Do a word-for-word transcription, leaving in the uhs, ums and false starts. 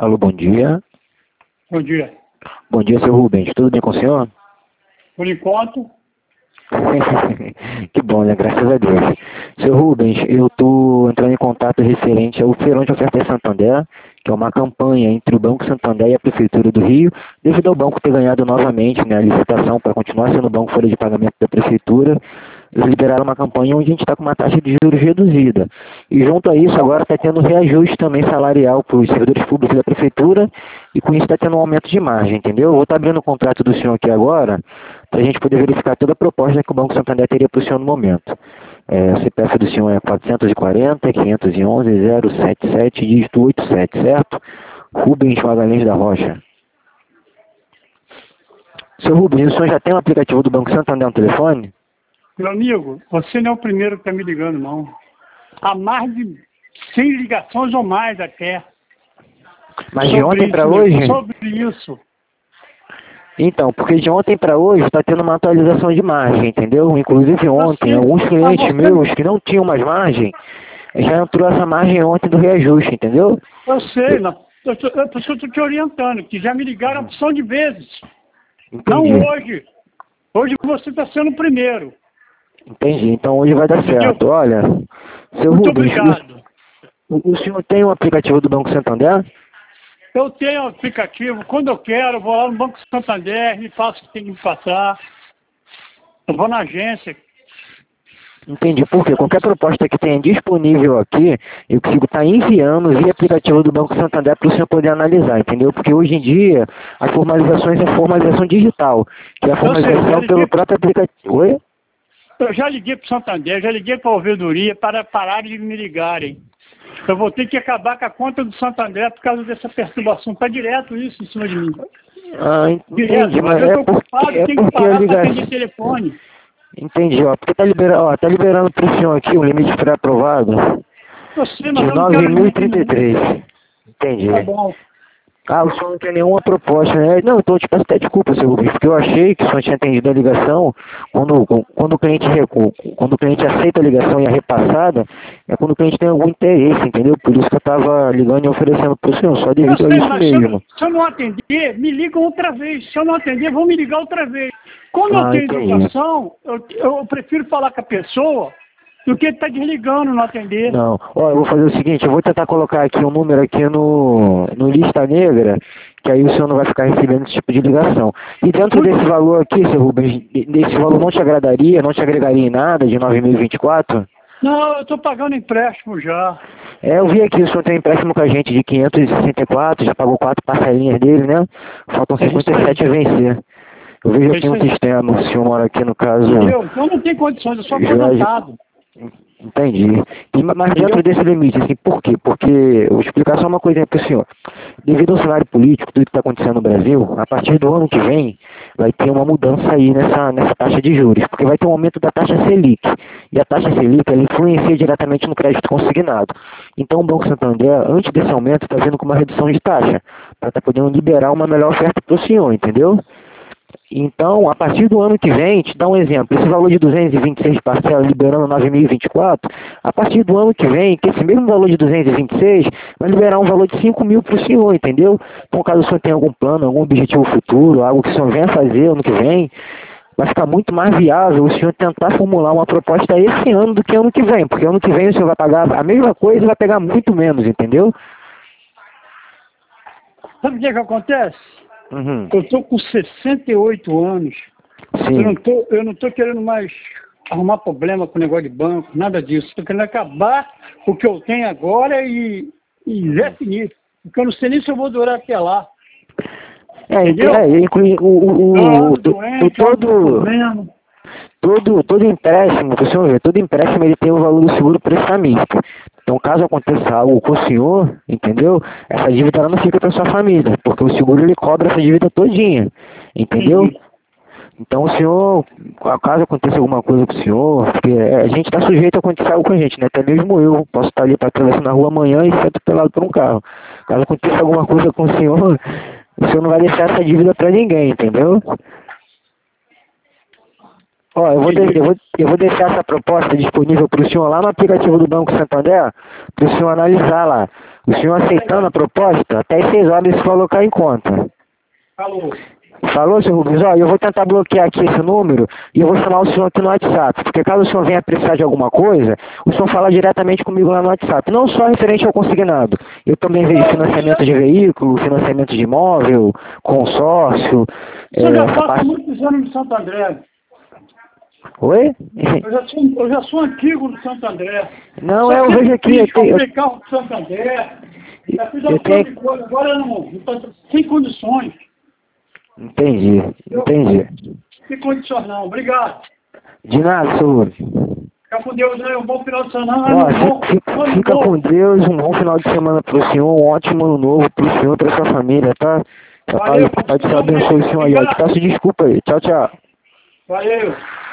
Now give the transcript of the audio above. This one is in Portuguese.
Alô, bom dia. Bom dia. Bom dia, seu Rubens. Tudo bem com o senhor? Por enquanto, Que bom, né? Graças a Deus. Seu Rubens, eu estou entrando em contato referente ao Feirão de Ofertas Santander, que é uma campanha entre o Banco Santander e a Prefeitura do Rio, devido ao banco ter ganhado novamente, né, a licitação para continuar sendo o banco folha de pagamento da Prefeitura. Eles liberaram uma campanha onde a gente está com uma taxa de juros reduzida. E junto a isso, agora está tendo reajuste também salarial para os servidores públicos da Prefeitura, e com isso está tendo um aumento de margem, entendeu? Eu vou estar abrindo o contrato do senhor aqui agora, para a gente poder verificar toda a proposta que o Banco Santander teria para o senhor no momento. É, o C P F do senhor é quatrocentos e quarenta, quinhentos e onze, zero setenta e sete, dígito oitenta e sete, certo? Rubens Magalhães da Rocha. Seu Rubens, o senhor já tem um aplicativo do Banco Santander no telefone? meu amigo, você não é o primeiro que está me ligando, não. Há mais de cem ligações ou mais até. Mas de ontem para isso, hoje? Sobre isso. Então, porque de ontem para hoje está tendo uma atualização de margem, entendeu? Inclusive ontem, Você- alguns clientes você- meus que não tinham mais margem, já entrou essa margem ontem do reajuste, entendeu? Eu sei, não. Eu tô- eu- por isso que eu estou te orientando, que já me ligaram a opção de vezes. Não Entendi. hoje. Hoje você está sendo o primeiro. Entendi. Então hoje vai dar Entendeu? certo. Olha, seu Muito Rubens, obrigado. o, o senhor tem um aplicativo do Banco Santander? Eu tenho um aplicativo, quando eu quero, eu vou lá no Banco Santander e faço o que tem que me passar. Eu vou na agência. Entendi. Porque qualquer proposta que tenha disponível aqui, eu consigo estar enviando via aplicativo do Banco Santander para o senhor poder analisar, entendeu? Porque hoje em dia, as formalizações é formalização digital, que é a Eu sei, eu já formalização liguei pelo pro- próprio aplicativo. Oi? Eu já liguei para o Santander, já liguei para a ouvidoria para pararem de me ligarem. Eu vou ter que acabar com a conta do Santander por causa dessa perturbação. Está direto isso em cima de mim. Ah, Direto, entendi, mas mas eu é estou ocupado, porque, é tenho que porque a parar para ligação... atender telefone. Entendi, ó, porque tá liberando, ó, tá liberando pro senhor aqui o limite pré-aprovado Eu sei, de mas eu não nove quero mil e limite trinta e nenhum. três. Entendi. Tá bom. Ah, o senhor não tem nenhuma proposta, né? Não, então eu te peço até desculpa, seu Rubens, porque eu achei que o senhor tinha atendido a ligação quando, quando, o cliente, recu- quando o cliente aceita a ligação e é repassada, é quando o cliente tem algum interesse, entendeu? Por isso que eu estava ligando e oferecendo para o senhor, só Eu devido a sei, isso mas se eu, mesmo. se eu não atender, me ligam outra vez. Se eu não atender, vão me ligar outra vez. Quando eu Ah, tenho entendi. educação, eu, eu prefiro falar com a pessoa do que estar desligando, não atender. Não, ó, eu vou fazer o seguinte, eu vou tentar colocar aqui um número aqui no, no lista negra, que aí o senhor não vai ficar recebendo esse tipo de ligação. E dentro desse valor aqui, seu Rubens, desse valor não te agradaria, não te agregaria em nada de nove mil e vinte e quatro? Não, eu estou pagando empréstimo já. É, eu vi aqui, o senhor tem um empréstimo com a gente de quinhentos e sessenta e quatro, já pagou quatro parcelinhas dele, né? Faltam É isso cinquenta e sete aí. a vencer. Eu vejo É aqui isso no aí. sistema, o senhor mora aqui no caso... Entendeu? Então não tem condições, eu sou Jorge, aposentado. entendi. E, mas Entendeu? dentro desse limite, assim, por quê? Porque, eu vou explicar só uma coisinha para o senhor. Devido ao cenário político, tudo que está acontecendo no Brasil, a partir do ano que vem, vai ter uma mudança aí nessa, nessa taxa de juros, porque vai ter um aumento da taxa Selic. E a taxa Selic, ela influencia diretamente no crédito consignado. Então, o Banco Santander, antes desse aumento, está vindo com uma redução de taxa, para estar podendo liberar uma melhor oferta para o senhor, entendeu? Então, a partir do ano que vem, te dá um exemplo, esse valor de duzentos e vinte e seis parcelas liberando nove mil e vinte e quatro, a partir do ano que vem, que esse mesmo valor de duzentos e vinte e seis vai liberar um valor de cinco mil para o senhor, entendeu? Então, caso o senhor tenha algum plano, algum objetivo futuro, algo que o senhor venha fazer ano que vem, vai ficar muito mais viável o senhor tentar formular uma proposta esse ano do que ano que vem, porque ano que vem o senhor vai pagar a mesma coisa e vai pegar muito menos, entendeu? Sabe o que, é que acontece? Uhum. Eu estou com sessenta e oito anos. Eu não Sim. tô, eu não estou querendo mais arrumar problema com o negócio de banco, nada disso. Estou querendo acabar o que eu tenho agora e, e definir. Porque eu não sei nem se eu vou durar até lá. É, Entendeu? é inclui o, o, o, Eu o, ando o doente, eu ando com todo... problema. Todo, todo empréstimo, que o senhor vê, todo empréstimo ele tem o valor do seguro prestamista. Então, caso aconteça algo com o senhor, entendeu? Essa dívida ela não fica para sua família, porque o seguro ele cobra essa dívida todinha, entendeu? Uhum. Então, o senhor, caso aconteça alguma coisa com o senhor, porque a gente está sujeito a acontecer algo com a gente, né? Até mesmo eu posso estar ali para atravessar na rua amanhã e ser atropelado por um carro. Caso aconteça alguma coisa com o senhor, o senhor não vai deixar essa dívida para ninguém, entendeu? Ó, eu vou, de, eu, vou, eu vou deixar essa proposta disponível para o senhor lá no aplicativo do Banco Santander, para o senhor analisar lá. O senhor aceitando a proposta, até às seis horas se colocar em conta. Falou. Falou, senhor Rubens? Ó, eu vou tentar bloquear aqui esse número e eu vou chamar o senhor aqui no WhatsApp, porque caso o senhor venha precisar de alguma coisa, o senhor fala diretamente comigo lá no WhatsApp, não só referente ao consignado. Eu também vejo financiamento de veículo, financiamento de imóvel, consórcio. O senhor é, já essa passa parte... muitos anos no Santo André. Oi? Eu já sou, eu já sou antigo no Santo André. Não, Só é, eu que vejo aqui. Eu fiz, tenho, comprei carro do Santo André. Já fiz eu a tenho... de coisa, agora não, não tô sem condições. Entendi, entendi. Sem condições não, obrigado. De nada, senhor Rubens. Fica com Deus aí, um bom final de semana. Ó, Um bom, fica, ano fica novo. com Deus, um bom final de semana pro senhor, um ótimo ano novo pro senhor e pra sua família, tá? Papai, Valeu, papai do você céu também. abençoe o senhor aí, ó. Te Obrigado. peço desculpa aí. Tchau, tchau. Valeu.